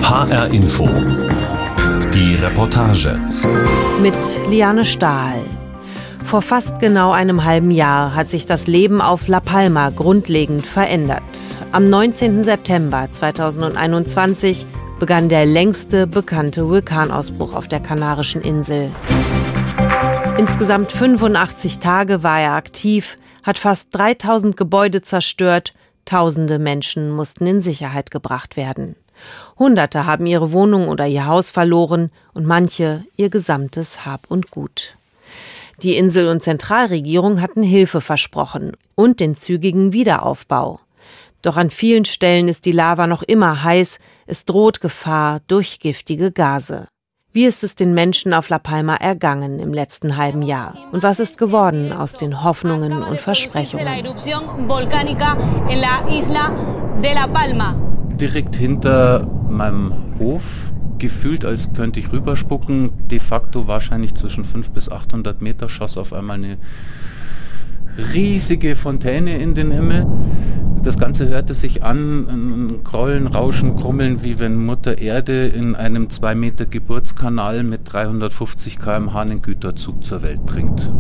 HR Info. Die Reportage. Mit Liane Stahl. Vor fast genau einem halben Jahr hat sich das Leben auf La Palma grundlegend verändert. Am 19. September 2021 begann der längste bekannte Vulkanausbruch auf der Kanarischen Insel. Insgesamt 85 Tage war er aktiv, hat fast 3000 Gebäude zerstört, Tausende Menschen mussten in Sicherheit gebracht werden. Hunderte haben ihre Wohnung oder ihr Haus verloren und manche ihr gesamtes Hab und Gut. Die Insel- und Zentralregierung hatten Hilfe versprochen und den zügigen Wiederaufbau. Doch an vielen Stellen ist die Lava noch immer heiß, es droht Gefahr durch giftige Gase. Wie ist es den Menschen auf La Palma ergangen im letzten halben Jahr? Und was ist geworden aus den Hoffnungen und Versprechungen? Direkt hinter meinem Hof, gefühlt als könnte ich rüberspucken, de facto wahrscheinlich zwischen 500 bis 800 Meter, schoss auf einmal eine riesige Fontäne in den Himmel. Das Ganze hörte sich an, ein Grollen, Rauschen, Krummeln, wie wenn Mutter Erde in einem 2 Meter Geburtskanal mit 350 km/h einen Güterzug zur Welt bringt.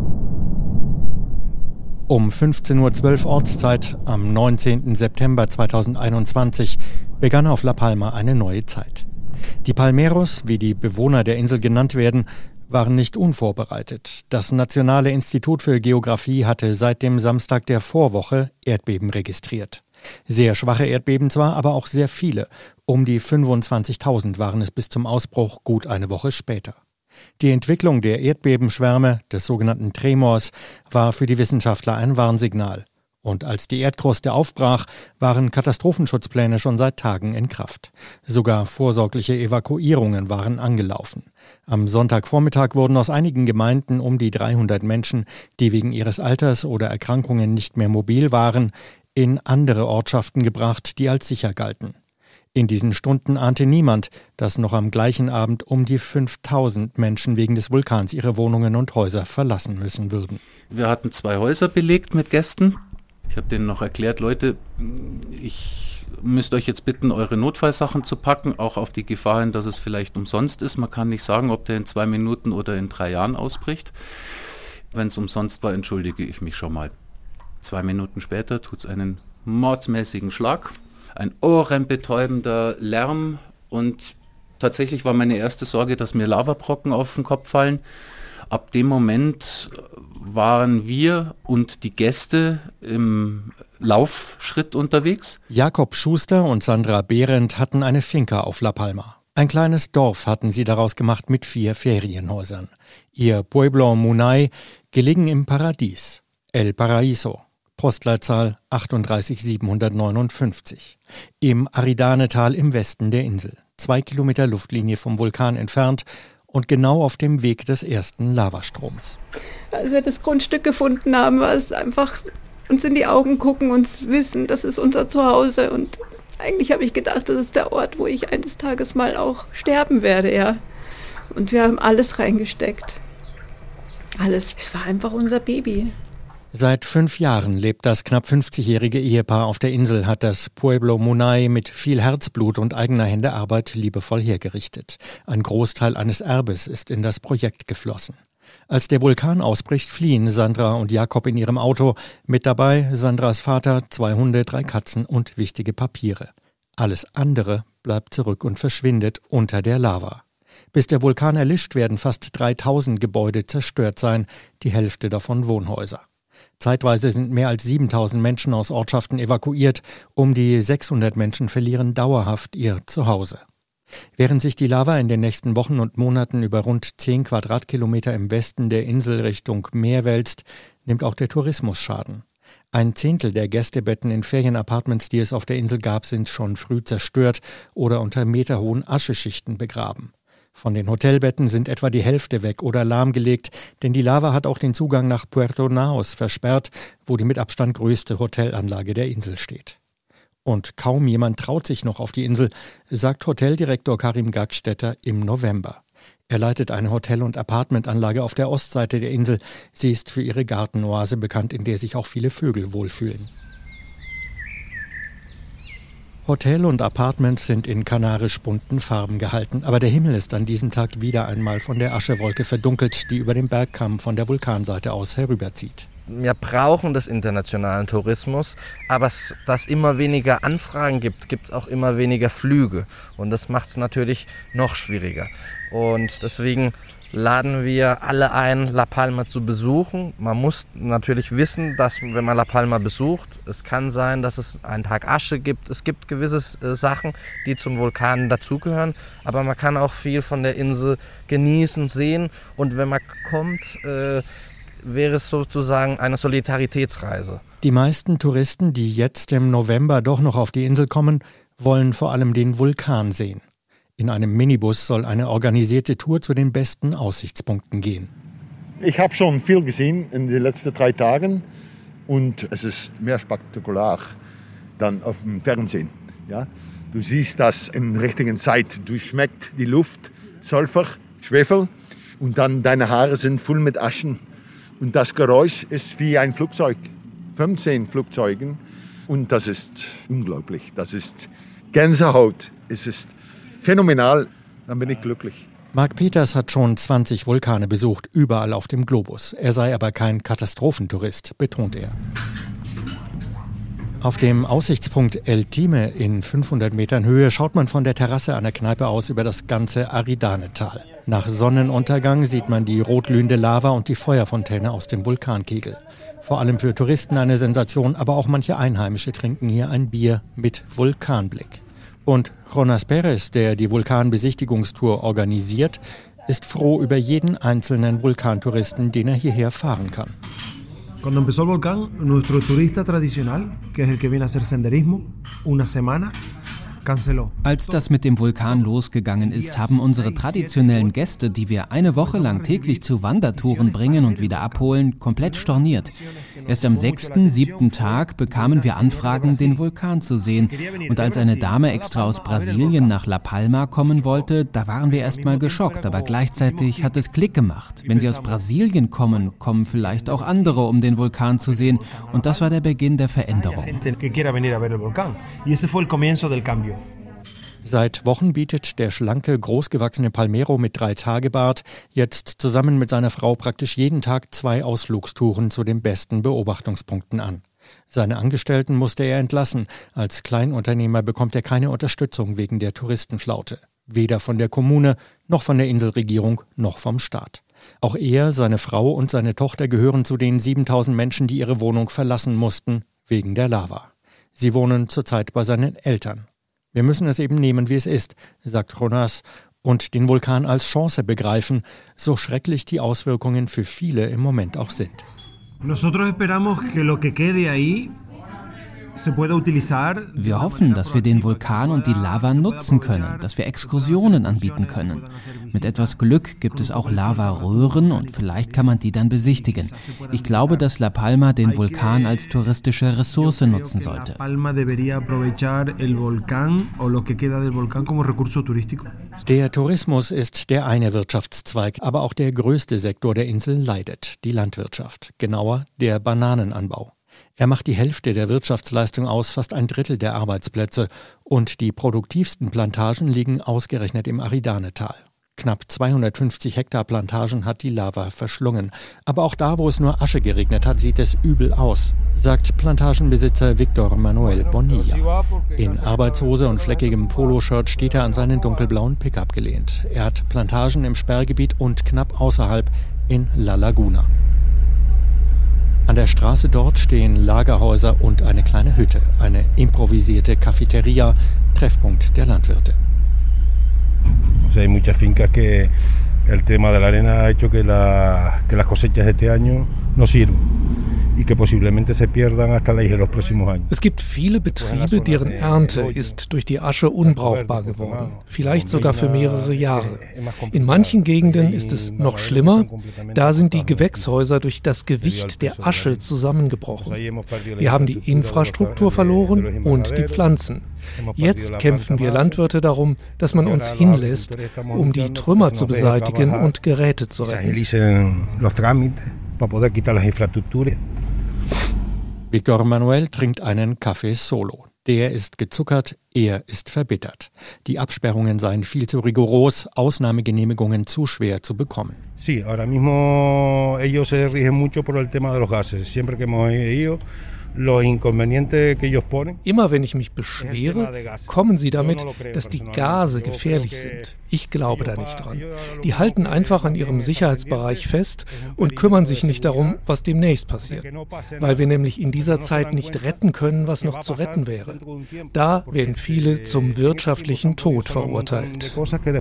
Um 15:12 Uhr Ortszeit am 19. September 2021 begann auf La Palma eine neue Zeit. Die Palmeros, wie die Bewohner der Insel genannt werden, waren nicht unvorbereitet. Das Nationale Institut für Geographie hatte seit dem Samstag der Vorwoche Erdbeben registriert. Sehr schwache Erdbeben zwar, aber auch sehr viele. Um die 25.000 waren es bis zum Ausbruch gut eine Woche später. Die Entwicklung der Erdbebenschwärme, des sogenannten Tremors, war für die Wissenschaftler ein Warnsignal. Und als die Erdkruste aufbrach, waren Katastrophenschutzpläne schon seit Tagen in Kraft. Sogar vorsorgliche Evakuierungen waren angelaufen. Am Sonntagvormittag wurden aus einigen Gemeinden um die 300 Menschen, die wegen ihres Alters oder Erkrankungen nicht mehr mobil waren, in andere Ortschaften gebracht, die als sicher galten. In diesen Stunden ahnte niemand, dass noch am gleichen Abend um die 5000 Menschen wegen des Vulkans ihre Wohnungen und Häuser verlassen müssen würden. Wir hatten 2 Häuser belegt mit Gästen. Ich habe denen noch erklärt, Leute, ich müsst euch jetzt bitten, eure Notfallsachen zu packen, auch auf die Gefahr hin, dass es vielleicht umsonst ist. Man kann nicht sagen, ob der in 2 Minuten oder in 3 Jahren ausbricht. Wenn es umsonst war, entschuldige ich mich schon mal. 2 Minuten später tut es einen mordsmäßigen Schlag, ein ohrenbetäubender Lärm und tatsächlich war meine erste Sorge, dass mir Lavabrocken auf den Kopf fallen. Ab dem Moment waren wir und die Gäste im Laufschritt unterwegs. Jakob Schuster und Sandra Behrendt hatten eine Finca auf La Palma. Ein kleines Dorf hatten sie daraus gemacht mit 4 Ferienhäusern. Ihr Pueblo Munay, gelegen im Paradies, El Paraíso, Postleitzahl 38759, im Aridanetal im Westen der Insel, 2 Kilometer Luftlinie vom Vulkan entfernt und genau auf dem Weg des ersten Lavastroms. Als wir das Grundstück gefunden haben, war es einfach uns in die Augen gucken und wissen, das ist unser Zuhause. Und eigentlich habe ich gedacht, das ist der Ort, wo ich eines Tages mal auch sterben werde, ja. Und wir haben alles reingesteckt. Alles. Es war einfach unser Baby. Seit 5 Jahren lebt das knapp 50-jährige Ehepaar auf der Insel, hat das Pueblo Munay mit viel Herzblut und eigener Hände Arbeit liebevoll hergerichtet. Ein Großteil eines Erbes ist in das Projekt geflossen. Als der Vulkan ausbricht, fliehen Sandra und Jakob in ihrem Auto. Mit dabei Sandras Vater, 2 Hunde, 3 Katzen und wichtige Papiere. Alles andere bleibt zurück und verschwindet unter der Lava. Bis der Vulkan erlischt, werden fast 3000 Gebäude zerstört sein, die Hälfte davon Wohnhäuser. Zeitweise sind mehr als 7000 Menschen aus Ortschaften evakuiert. Um die 600 Menschen verlieren dauerhaft ihr Zuhause. Während sich die Lava in den nächsten Wochen und Monaten über rund 10 Quadratkilometer im Westen der Insel Richtung Meer wälzt, nimmt auch der Tourismus Schaden. 1/10 der Gästebetten in Ferienapartments, die es auf der Insel gab, sind schon früh zerstört oder unter meterhohen Ascheschichten begraben. Von den Hotelbetten sind etwa die Hälfte weg oder lahmgelegt, denn die Lava hat auch den Zugang nach Puerto Naos versperrt, wo die mit Abstand größte Hotelanlage der Insel steht. Und kaum jemand traut sich noch auf die Insel, sagt Hoteldirektor Karim Gagstetter im November. Er leitet eine Hotel- und Apartmentanlage auf der Ostseite der Insel. Sie ist für ihre Gartenoase bekannt, in der sich auch viele Vögel wohlfühlen. Hotel und Apartments sind in kanarisch-bunten Farben gehalten, aber der Himmel ist an diesem Tag wieder einmal von der Aschewolke verdunkelt, die über den Bergkamm von der Vulkanseite aus herüberzieht. Wir brauchen des internationalen Tourismus, aber da es immer weniger Anfragen gibt, gibt es auch immer weniger Flüge. Und das macht es natürlich noch schwieriger. Und deswegen laden wir alle ein, La Palma zu besuchen. Man muss natürlich wissen, dass wenn man La Palma besucht, es kann sein, dass es einen Tag Asche gibt. Es gibt gewisse Sachen, die zum Vulkan dazugehören, aber man kann auch viel von der Insel genießen, sehen. Und wenn man kommt, wäre es sozusagen eine Solidaritätsreise. Die meisten Touristen, die jetzt im November doch noch auf die Insel kommen, wollen vor allem den Vulkan sehen. In einem Minibus soll eine organisierte Tour zu den besten Aussichtspunkten gehen. Ich habe schon viel gesehen in den letzten 3 Tagen und es ist mehr spektakulär dann auf dem Fernsehen. Ja? Du siehst das in der richtigen Zeit. Du schmeckst die Luft, Sulfur, Schwefel und dann deine Haare sind voll mit Aschen. Und das Geräusch ist wie ein Flugzeug, 15 Flugzeugen und das ist unglaublich. Das ist Gänsehaut, es ist phänomenal, dann bin ich glücklich. Mark Peters hat schon 20 Vulkane besucht, überall auf dem Globus. Er sei aber kein Katastrophentourist, betont er. Auf dem Aussichtspunkt El Time in 500 Metern Höhe schaut man von der Terrasse einer Kneipe aus über das ganze Aridanetal. Nach Sonnenuntergang sieht man die rotglühende Lava und die Feuerfontäne aus dem Vulkankegel. Vor allem für Touristen eine Sensation, aber auch manche Einheimische trinken hier ein Bier mit Vulkanblick. Und Jonas Perez, der die Vulkanbesichtigungstour organisiert, ist froh über jeden einzelnen Vulkantouristen, den er hierher fahren kann. Cuando empezó el volcán, nuestro turista tradicional, que es el que viene a hacer senderismo, una semana, canceló. Als das mit dem Vulkan losgegangen ist, haben unsere traditionellen Gäste, die wir eine Woche lang täglich zu Wandertouren bringen und wieder abholen, komplett storniert. Erst am 6., 7. Tag bekamen wir Anfragen, den Vulkan zu sehen. Und als eine Dame extra aus Brasilien nach La Palma kommen wollte, da waren wir erstmal geschockt, aber gleichzeitig hat es Klick gemacht. Wenn sie aus Brasilien kommen, kommen vielleicht auch andere, um den Vulkan zu sehen. Und das war der Beginn der Veränderung. Seit Wochen bietet der schlanke, großgewachsene Palmero mit 3-Tage-Bart jetzt zusammen mit seiner Frau praktisch jeden Tag 2 Ausflugstouren zu den besten Beobachtungspunkten an. Seine Angestellten musste er entlassen. Als Kleinunternehmer bekommt er keine Unterstützung wegen der Touristenflaute. Weder von der Kommune, noch von der Inselregierung, noch vom Staat. Auch er, seine Frau und seine Tochter gehören zu den 7.000 Menschen, die ihre Wohnung verlassen mussten, wegen der Lava. Sie wohnen zurzeit bei seinen Eltern. Wir müssen es eben nehmen, wie es ist, sagt Jonas, und den Vulkan als Chance begreifen, so schrecklich die Auswirkungen für viele im Moment auch sind. Nosotros esperamos que lo que quede ahí Wir hoffen, dass wir den Vulkan und die Lava nutzen können, dass wir Exkursionen anbieten können. Mit etwas Glück gibt es auch Lavaröhren und vielleicht kann man die dann besichtigen. Ich glaube, dass La Palma den Vulkan als touristische Ressource nutzen sollte. Der Tourismus ist der eine Wirtschaftszweig, aber auch der größte Sektor der Insel leidet, die Landwirtschaft, genauer der Bananenanbau. Er macht die Hälfte der Wirtschaftsleistung aus, fast 1/3 der Arbeitsplätze. Und die produktivsten Plantagen liegen ausgerechnet im Aridanetal. Knapp 250 Hektar Plantagen hat die Lava verschlungen. Aber auch da, wo es nur Asche geregnet hat, sieht es übel aus, sagt Plantagenbesitzer Victor Manuel Bonilla. In Arbeitshose und fleckigem Poloshirt steht er an seinen dunkelblauen Pickup gelehnt. Er hat Plantagen im Sperrgebiet und knapp außerhalb in La Laguna. An der Straße dort stehen Lagerhäuser und eine kleine Hütte, eine improvisierte Cafeteria, Treffpunkt der Landwirte. Hay muchas fincas que el tema de la arena ha hecho que las cosechas de este año no sirven. Es gibt viele Betriebe, deren Ernte ist durch die Asche unbrauchbar geworden, vielleicht sogar für mehrere Jahre. In manchen Gegenden ist es noch schlimmer, da sind die Gewächshäuser durch das Gewicht der Asche zusammengebrochen. Wir haben die Infrastruktur verloren und die Pflanzen. Jetzt kämpfen wir Landwirte darum, dass man uns hinlässt, um die Trümmer zu beseitigen und Geräte zu retten. Victor Manuel trinkt einen Café Solo. Der ist gezuckert, er ist verbittert. Die Absperrungen seien viel zu rigoros, Ausnahmegenehmigungen zu schwer zu bekommen. Sí, ahora mismo ellos se rigen mucho por el tema de los gases. Siempre que hemos ido, los inconvenientes que ellos ponen. Immer wenn ich mich beschwere, kommen sie damit, dass die Gase gefährlich sind. Ich glaube da nicht dran. Die halten einfach an ihrem Sicherheitsbereich fest und kümmern sich nicht darum, was demnächst passiert. Weil wir nämlich in dieser Zeit nicht retten können, was noch zu retten wäre. Da werden viele zum wirtschaftlichen Tod verurteilt.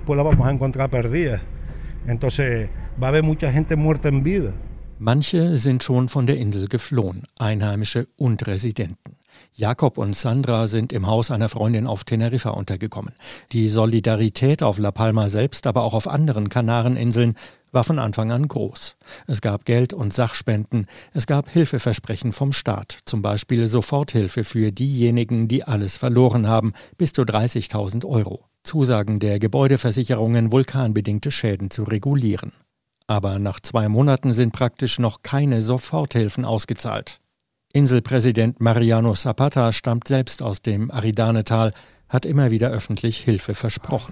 Manche sind schon von der Insel geflohen, Einheimische und Residenten. Jakob und Sandra sind im Haus einer Freundin auf Teneriffa untergekommen. Die Solidarität auf La Palma selbst, aber auch auf anderen Kanareninseln war von Anfang an groß. Es gab Geld- und Sachspenden, es gab Hilfeversprechen vom Staat, zum Beispiel Soforthilfe für diejenigen, die alles verloren haben, bis zu 30.000 €. Zusagen der Gebäudeversicherungen, vulkanbedingte Schäden zu regulieren. Aber nach 2 Monaten sind praktisch noch keine Soforthilfen ausgezahlt. Inselpräsident Mariano Zapata stammt selbst aus dem Aridanetal, hat immer wieder öffentlich Hilfe versprochen.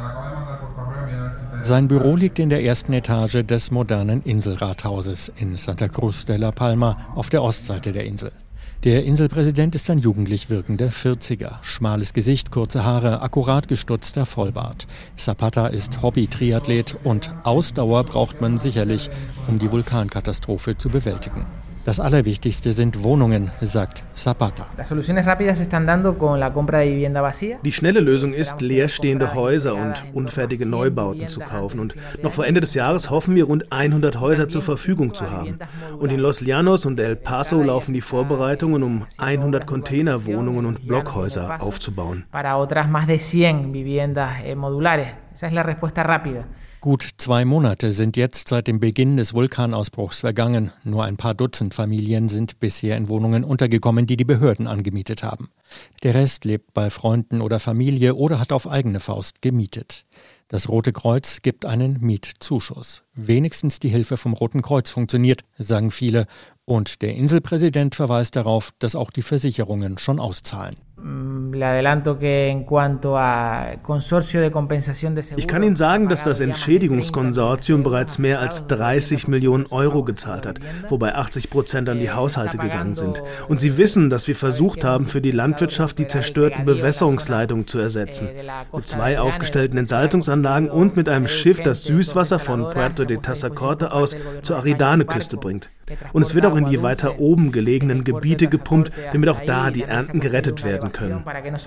Sein Büro liegt in der ersten Etage des modernen Inselrathauses in Santa Cruz de la Palma auf der Ostseite der Insel. Der Inselpräsident ist ein jugendlich wirkender 40er. Schmales Gesicht, kurze Haare, akkurat gestutzter Vollbart. Zapata ist Hobby-Triathlet und Ausdauer braucht man sicherlich, um die Vulkankatastrophe zu bewältigen. Das Allerwichtigste sind Wohnungen, sagt Zapata. Die schnelle Lösung ist, leerstehende Häuser und unfertige Neubauten zu kaufen. Und noch vor Ende des Jahres hoffen wir, rund 100 Häuser zur Verfügung zu haben. Und in Los Llanos und El Paso laufen die Vorbereitungen, um 100 Containerwohnungen und Blockhäuser aufzubauen. Gut 2 Monate sind jetzt seit dem Beginn des Vulkanausbruchs vergangen. Nur ein paar Dutzend Familien sind bisher in Wohnungen untergekommen, die die Behörden angemietet haben. Der Rest lebt bei Freunden oder Familie oder hat auf eigene Faust gemietet. Das Rote Kreuz gibt einen Mietzuschuss. Wenigstens die Hilfe vom Roten Kreuz funktioniert, sagen viele. Und der Inselpräsident verweist darauf, dass auch die Versicherungen schon auszahlen. Ich kann Ihnen sagen, dass das Entschädigungskonsortium bereits mehr als 30 Millionen € gezahlt hat, wobei 80% an die Haushalte gegangen sind. Und Sie wissen, dass wir versucht haben, für die Landwirtschaft die zerstörten Bewässerungsleitungen zu ersetzen. Mit 2 aufgestellten Entsalzungsanlagen und mit einem Schiff, das Süßwasser von Puerto de Tazacorte aus zur Aridane-Küste bringt. Und es wird auch in die weiter oben gelegenen Gebiete gepumpt, damit auch da die Ernten gerettet werden können.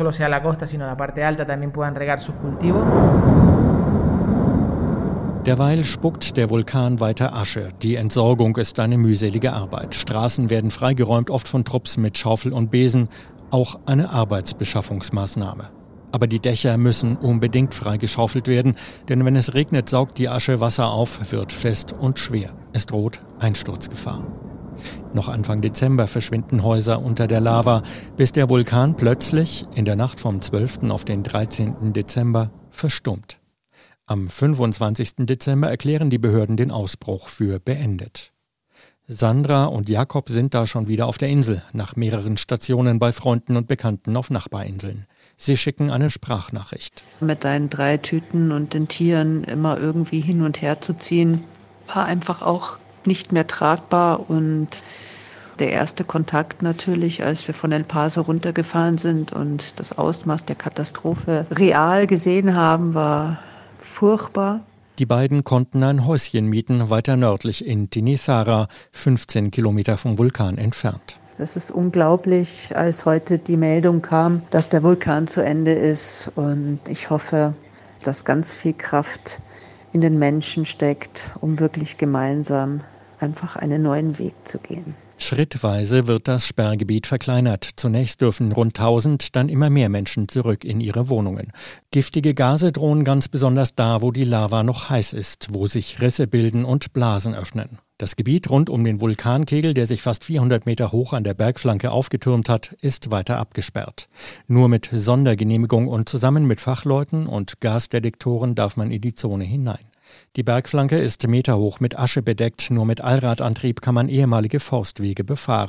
Derweil spuckt der Vulkan weiter Asche. Die Entsorgung ist eine mühselige Arbeit. Straßen werden freigeräumt, oft von Trupps mit Schaufel und Besen. Auch eine Arbeitsbeschaffungsmaßnahme. Aber die Dächer müssen unbedingt freigeschaufelt werden, denn wenn es regnet, saugt die Asche Wasser auf, wird fest und schwer. Es droht Einsturzgefahr. Noch Anfang Dezember verschwinden Häuser unter der Lava, bis der Vulkan plötzlich in der Nacht vom 12. auf den 13. Dezember verstummt. Am 25. Dezember erklären die Behörden den Ausbruch für beendet. Sandra und Jakob sind da schon wieder auf der Insel, nach mehreren Stationen bei Freunden und Bekannten auf Nachbarinseln. Sie schicken eine Sprachnachricht. Mit seinen 3 Tüten und den Tieren immer irgendwie hin und her zu ziehen, war einfach auch nicht mehr tragbar. Und der erste Kontakt natürlich, als wir von El Paso runtergefahren sind und das Ausmaß der Katastrophe real gesehen haben, war furchtbar. Die beiden konnten ein Häuschen mieten, weiter nördlich in Tinizara, 15 Kilometer vom Vulkan entfernt. Es ist unglaublich, als heute die Meldung kam, dass der Vulkan zu Ende ist. Und ich hoffe, dass ganz viel Kraft in den Menschen steckt, um wirklich gemeinsam einfach einen neuen Weg zu gehen. Schrittweise wird das Sperrgebiet verkleinert. Zunächst dürfen rund 1000, dann immer mehr Menschen zurück in ihre Wohnungen. Giftige Gase drohen ganz besonders da, wo die Lava noch heiß ist, wo sich Risse bilden und Blasen öffnen. Das Gebiet rund um den Vulkankegel, der sich fast 400 Meter hoch an der Bergflanke aufgetürmt hat, ist weiter abgesperrt. Nur mit Sondergenehmigung und zusammen mit Fachleuten und Gasdetektoren darf man in die Zone hinein. Die Bergflanke ist meterhoch mit Asche bedeckt, nur mit Allradantrieb kann man ehemalige Forstwege befahren.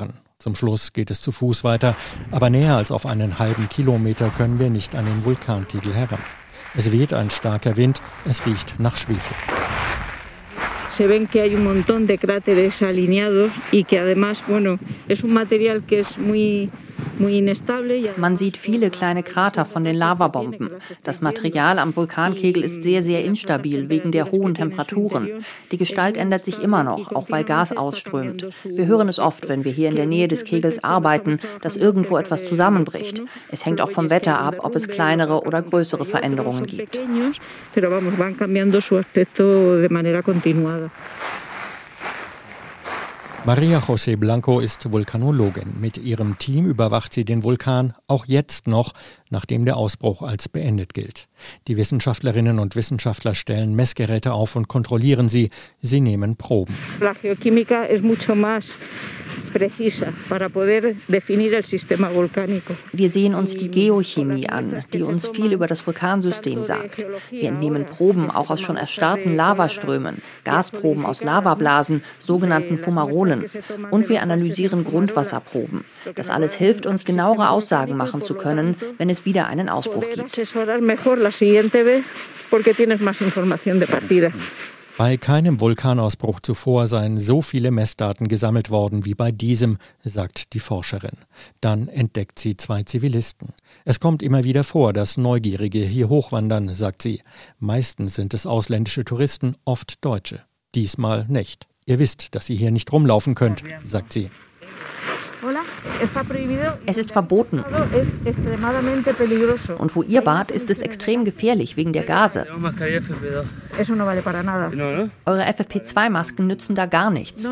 Zum Schluss geht es zu Fuß weiter, aber näher als auf einen halben Kilometer können wir nicht an den Vulkankegel heran. Es weht ein starker Wind, es riecht nach Schwefel. Se ven que hay un montón de cráteres alineados y que además, bueno, es un material que es muy inestable. Man sieht viele kleine Krater von den Lavabomben. Das Material am Vulkankegel ist sehr, sehr instabil wegen der hohen Temperaturen. Die Gestalt ändert sich immer noch, auch weil Gas ausströmt. Wir hören es oft, wenn wir hier in der Nähe des Kegels arbeiten, dass irgendwo etwas zusammenbricht. Es hängt auch vom Wetter ab, ob es kleinere oder größere Veränderungen gibt. Maria José Blanco ist Vulkanologin. Mit ihrem Team überwacht sie den Vulkan auch jetzt noch, nachdem der Ausbruch als beendet gilt. Die Wissenschaftlerinnen und Wissenschaftler stellen Messgeräte auf und kontrollieren sie. Sie nehmen Proben. La geoquímica es mucho más precisa para poder definir el sistema volcánico. Wir sehen uns die Geochemie an, die uns viel über das Vulkansystem sagt. Wir entnehmen Proben auch aus schon erstarrten Lavaströmen, Gasproben aus Lavablasen, sogenannten Fumarolen. Und wir analysieren Grundwasserproben. Das alles hilft uns, genauere Aussagen machen zu können, wenn es wieder einen Ausbruch gibt. Bei keinem Vulkanausbruch zuvor seien so viele Messdaten gesammelt worden wie bei diesem, sagt die Forscherin. Dann entdeckt sie 2 Zivilisten. Es kommt immer wieder vor, dass Neugierige hier hochwandern, sagt sie. Meistens sind es ausländische Touristen, oft Deutsche. Diesmal nicht. Ihr wisst, dass ihr hier nicht rumlaufen könnt, sagt sie. Es ist verboten. Und wo ihr wart, ist es extrem gefährlich wegen der Gase. Eure FFP2-Masken nützen da gar nichts.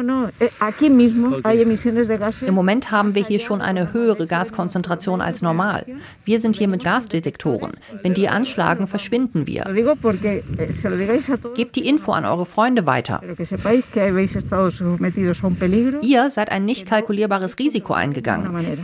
Im Moment haben wir hier schon eine höhere Gaskonzentration als normal. Wir sind hier mit Gasdetektoren. Wenn die anschlagen, verschwinden wir. Gebt die Info an eure Freunde weiter. Ihr seid ein nicht kalkulierbares Risiko eingegangen.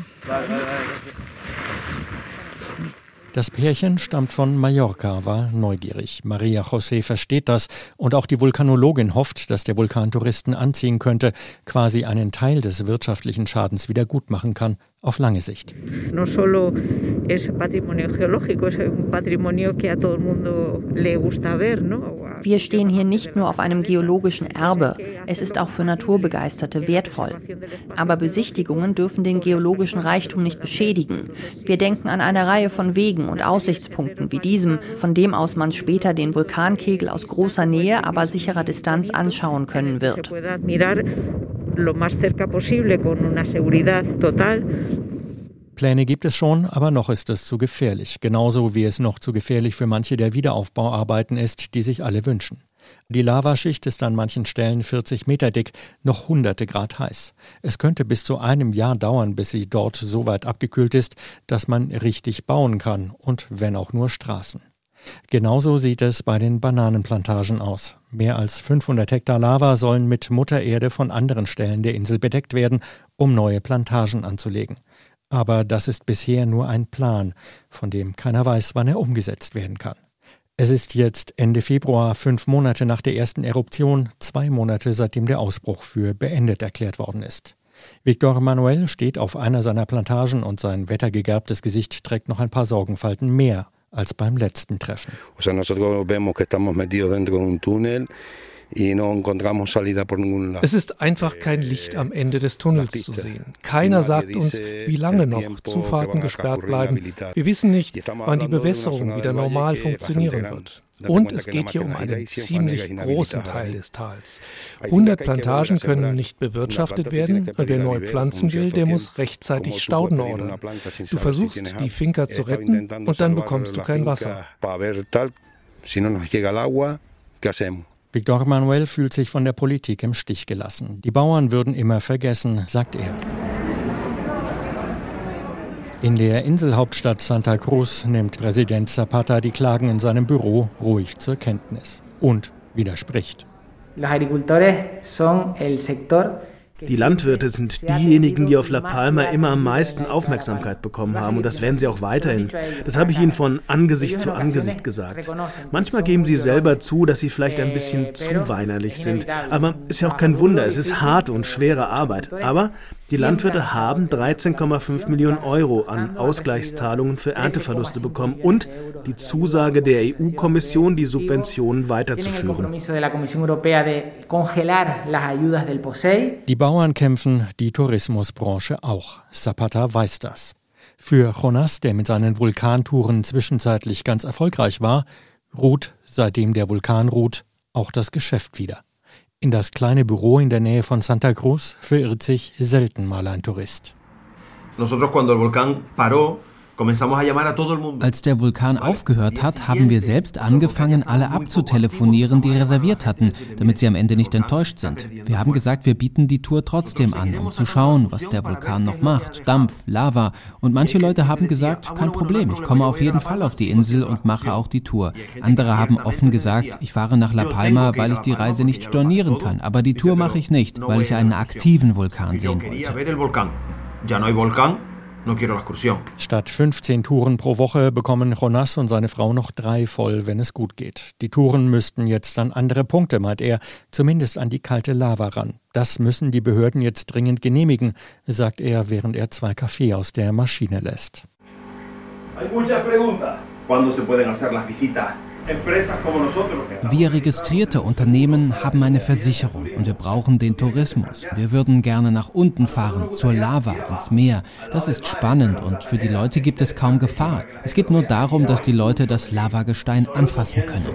Das Pärchen stammt von Mallorca, war neugierig. Maria José versteht das und auch die Vulkanologin hofft, dass der Vulkan Touristen anziehen könnte, quasi einen Teil des wirtschaftlichen Schadens wieder gut machen kann, auf lange Sicht. No solo es patrimonio geológico, es un patrimonio que a todo el mundo le gusta ver, ¿no? Wir stehen hier nicht nur auf einem geologischen Erbe. Es ist auch für Naturbegeisterte wertvoll. Aber Besichtigungen dürfen den geologischen Reichtum nicht beschädigen. Wir denken an eine Reihe von Wegen und Aussichtspunkten wie diesem, von dem aus man später den Vulkankegel aus großer Nähe, aber sicherer Distanz anschauen können wird. Pläne gibt es schon, aber noch ist es zu gefährlich. Genauso wie es noch zu gefährlich für manche der Wiederaufbauarbeiten ist, die sich alle wünschen. Die Lavaschicht ist an manchen Stellen 40 Meter dick, noch hunderte Grad heiß. Es könnte bis zu einem Jahr dauern, bis sie dort so weit abgekühlt ist, dass man richtig bauen kann, und wenn auch nur Straßen. Genauso sieht es bei den Bananenplantagen aus. Mehr als 500 Hektar Lava sollen mit Muttererde von anderen Stellen der Insel bedeckt werden, um neue Plantagen anzulegen. Aber das ist bisher nur ein Plan, von dem keiner weiß, wann er umgesetzt werden kann. Es ist jetzt Ende Februar, 5 Monate nach der ersten Eruption, 2 Monate seitdem der Ausbruch für beendet erklärt worden ist. Víctor Manuel steht auf einer seiner Plantagen und sein wettergegerbtes Gesicht trägt noch ein paar Sorgenfalten mehr als beim letzten Treffen. Es ist einfach kein Licht am Ende des Tunnels zu sehen. Keiner sagt uns, wie lange noch Zufahrten gesperrt bleiben. Wir wissen nicht, wann die Bewässerung wieder normal funktionieren wird. Und es geht hier um einen ziemlich großen Teil des Tals. 100 Plantagen können nicht bewirtschaftet werden. Wer neu pflanzen will, der muss rechtzeitig Stauden ordern. Du versuchst, die Finca zu retten, und dann bekommst du kein Wasser. Víctor Manuel fühlt sich von der Politik im Stich gelassen. Die Bauern würden immer vergessen, sagt er. In der Inselhauptstadt Santa Cruz nimmt Präsident Zapata die Klagen in seinem Büro ruhig zur Kenntnis und widerspricht. Die Landwirte sind diejenigen, die auf La Palma immer am meisten Aufmerksamkeit bekommen haben, und das werden sie auch weiterhin. Das habe ich ihnen von Angesicht zu Angesicht gesagt. Manchmal geben sie selber zu, dass sie vielleicht ein bisschen zu weinerlich sind, aber ist ja auch kein Wunder, es ist harte und schwere Arbeit. Aber die Landwirte haben 13,5 Millionen Euro an Ausgleichszahlungen für Ernteverluste bekommen und die Zusage der EU-Kommission, die Subventionen weiterzuführen. Die Bauern kämpfen, die Tourismusbranche auch. Zapata weiß das. Für Jonas, der mit seinen Vulkantouren zwischenzeitlich ganz erfolgreich war, ruht, seitdem der Vulkan ruht, auch das Geschäft wieder. In das kleine Büro in der Nähe von Santa Cruz verirrt sich selten mal ein Tourist. Nosotros cuando el volcán paró, als der Vulkan aufgehört hat, haben wir selbst angefangen, alle abzutelefonieren, die reserviert hatten, damit sie am Ende nicht enttäuscht sind. Wir haben gesagt, wir bieten die Tour trotzdem an, um zu schauen, was der Vulkan noch macht. Dampf, Lava. Und manche Leute haben gesagt, kein Problem, ich komme auf jeden Fall auf die Insel und mache auch die Tour. Andere haben offen gesagt, ich fahre nach La Palma, weil ich die Reise nicht stornieren kann. Aber die Tour mache ich nicht, weil ich einen aktiven Vulkan sehen wollte. Statt 15 Touren pro Woche bekommen Jonas und seine Frau noch 3 voll, wenn es gut geht. Die Touren müssten jetzt an andere Punkte, meint er, zumindest an die kalte Lava ran. Das müssen die Behörden jetzt dringend genehmigen, sagt er, während er 2 Kaffee aus der Maschine lässt. Wir registrierte Unternehmen haben eine Versicherung und wir brauchen den Tourismus. Wir würden gerne nach unten fahren, zur Lava, ins Meer. Das ist spannend und für die Leute gibt es kaum Gefahr. Es geht nur darum, dass die Leute das Lavagestein anfassen können.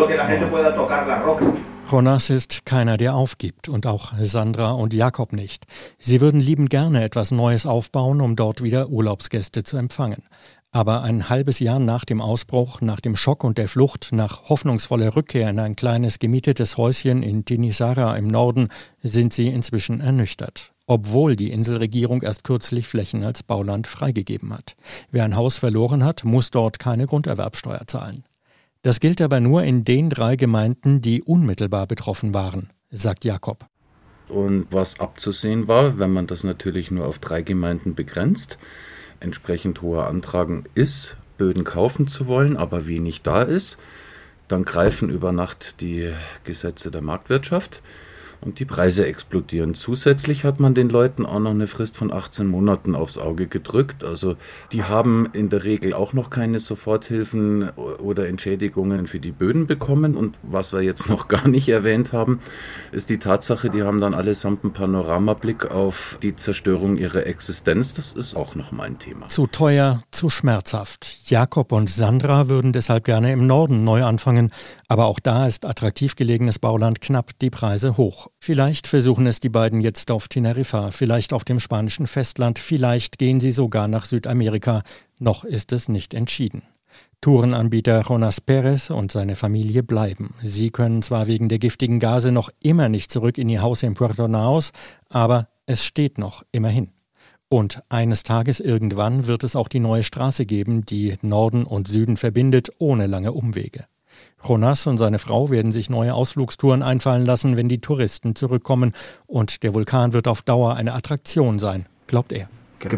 Jonas ist keiner, der aufgibt, und auch Sandra und Jakob nicht. Sie würden liebend gerne etwas Neues aufbauen, um dort wieder Urlaubsgäste zu empfangen. Aber ein halbes Jahr nach dem Ausbruch, nach dem Schock und der Flucht, nach hoffnungsvoller Rückkehr in ein kleines gemietetes Häuschen in Timisoara im Norden, sind sie inzwischen ernüchtert. Obwohl die Inselregierung erst kürzlich Flächen als Bauland freigegeben hat. Wer ein Haus verloren hat, muss dort keine Grunderwerbsteuer zahlen. Das gilt aber nur in den 3 Gemeinden, die unmittelbar betroffen waren, sagt Jakob. Und was abzusehen war, wenn man das natürlich nur auf 3 Gemeinden begrenzt, entsprechend hoher Antragen ist, Böden kaufen zu wollen, aber wenig da ist, dann greifen über Nacht die Gesetze der Marktwirtschaft und die Preise explodieren. Zusätzlich hat man den Leuten auch noch eine Frist von 18 Monaten aufs Auge gedrückt. Also die haben in der Regel auch noch keine Soforthilfen oder Entschädigungen für die Böden bekommen. Und was wir jetzt noch gar nicht erwähnt haben, ist die Tatsache, die haben dann allesamt einen Panoramablick auf die Zerstörung ihrer Existenz. Das ist auch nochmal ein Thema. Zu teuer, zu schmerzhaft. Jakob und Sandra würden deshalb gerne im Norden neu anfangen. Aber auch da ist attraktiv gelegenes Bauland knapp, die Preise hoch. Vielleicht versuchen es die beiden jetzt auf Teneriffa, vielleicht auf dem spanischen Festland, vielleicht gehen sie sogar nach Südamerika. Noch ist es nicht entschieden. Tourenanbieter Jonas Perez und seine Familie bleiben. Sie können zwar wegen der giftigen Gase noch immer nicht zurück in ihr Haus in Puerto Naos, aber es steht noch, immerhin. Und eines Tages irgendwann wird es auch die neue Straße geben, die Norden und Süden verbindet, ohne lange Umwege. Jonas und seine Frau werden sich neue Ausflugstouren einfallen lassen, wenn die Touristen zurückkommen. Und der Vulkan wird auf Dauer eine Attraktion sein, glaubt er.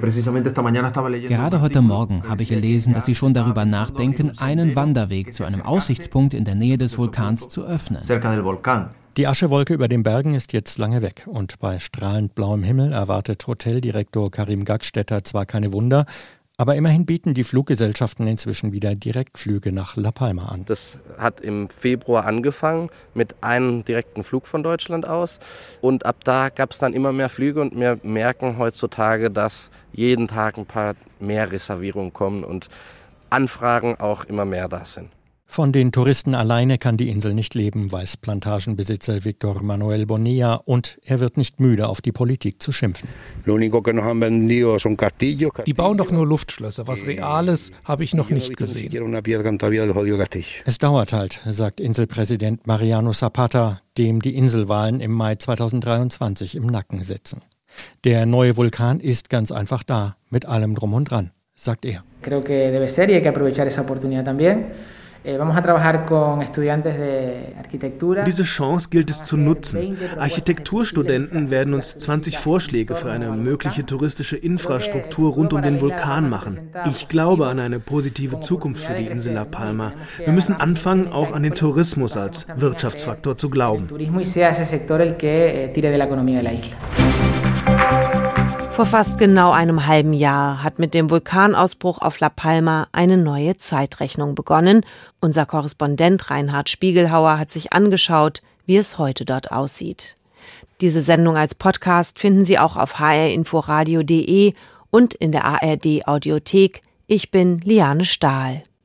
Gerade heute Morgen habe ich gelesen, dass sie schon darüber nachdenken, einen Wanderweg zu einem Aussichtspunkt in der Nähe des Vulkans zu öffnen. Die Aschewolke über den Bergen ist jetzt lange weg. Und bei strahlend blauem Himmel erwartet Hoteldirektor Karim Gackstetter zwar keine Wunder, aber immerhin bieten die Fluggesellschaften inzwischen wieder Direktflüge nach La Palma an. Das hat im Februar angefangen mit einem direkten Flug von Deutschland aus. Und ab da gab es dann immer mehr Flüge und wir merken heutzutage, dass jeden Tag ein paar mehr Reservierungen kommen und Anfragen auch immer mehr da sind. Von den Touristen alleine kann die Insel nicht leben, weiß Plantagenbesitzer Victor Manuel Bonilla, und er wird nicht müde, auf die Politik zu schimpfen. Die bauen doch nur Luftschlösser. Was Reales habe ich noch nicht gesehen. Es dauert halt, sagt Inselpräsident Mariano Zapata, dem die Inselwahlen im Mai 2023 im Nacken sitzen. Der neue Vulkan ist ganz einfach da, mit allem drum und dran, sagt er. Diese Chance gilt es zu nutzen. Architekturstudenten werden uns 20 Vorschläge für eine mögliche touristische Infrastruktur rund um den Vulkan machen. Ich glaube an eine positive Zukunft für die Insel La Palma. Wir müssen anfangen, auch an den Tourismus als Wirtschaftsfaktor zu glauben. Vor fast genau einem halben Jahr hat mit dem Vulkanausbruch auf La Palma eine neue Zeitrechnung begonnen. Unser Korrespondent Reinhard Spiegelhauer hat sich angeschaut, wie es heute dort aussieht. Diese Sendung als Podcast finden Sie auch auf hrinforadio.de und in der ARD Audiothek. Ich bin Liane Stahl.